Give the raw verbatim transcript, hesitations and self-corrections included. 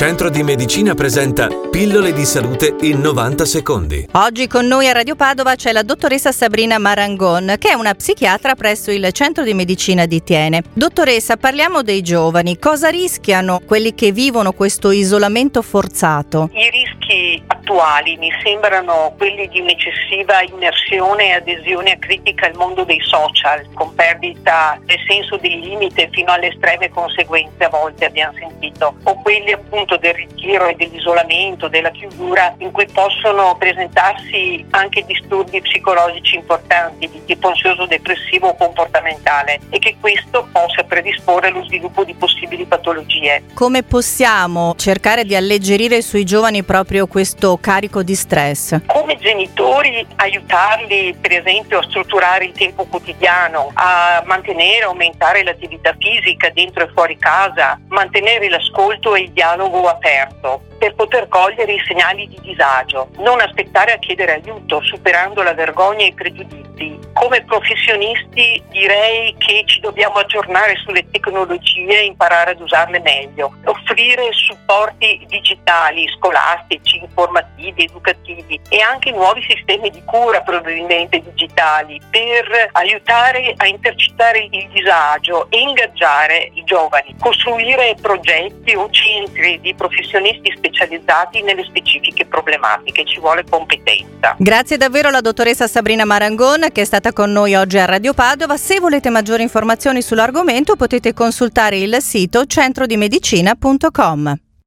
Centro di Medicina presenta Pillole di salute in novanta secondi. Oggi con noi a Radio Padova c'è la dottoressa Sabrina Marangon, che è una psichiatra presso il Centro di Medicina di Thiene. Dottoressa, parliamo dei giovani. Cosa rischiano quelli che vivono questo isolamento forzato? I rischi attuali mi sembrano quelli di un'eccessiva immersione e adesione acritica al mondo dei social, con perdita del senso del limite fino alle estreme conseguenze, a volte abbiamo sentito, o quelli appunto del ritiro e dell'isolamento, della chiusura, in cui possono presentarsi anche disturbi psicologici importanti di tipo ansioso-depressivo o comportamentale, e che questo possa predisporre allo sviluppo di possibili patologie. Come possiamo cercare di alleggerire sui giovani proprio questo carico di stress? Come genitori aiutarli per esempio a strutturare il tempo quotidiano, a mantenere e aumentare l'attività fisica dentro e fuori casa, mantenere l'ascolto e il dialogo aperto per poter cogliere i segnali di disagio, non aspettare a chiedere aiuto, superando la vergogna e i pregiudizi. Come professionisti direi che ci dobbiamo aggiornare sulle tecnologie e imparare ad usarle meglio, offrire supporti digitali, scolastici, informativi, educativi e anche nuovi sistemi di cura probabilmente digitali per aiutare a intercettare il disagio e ingaggiare i giovani, costruire progetti o centri di professionisti specializzati nelle specifiche problematiche. Ci vuole competenza. Grazie davvero alla dottoressa Sabrina Marangon, che è stata con noi oggi a Radio Padova. Se volete maggiori informazioni sull'argomento potete consultare il sito centro di medicina punto com.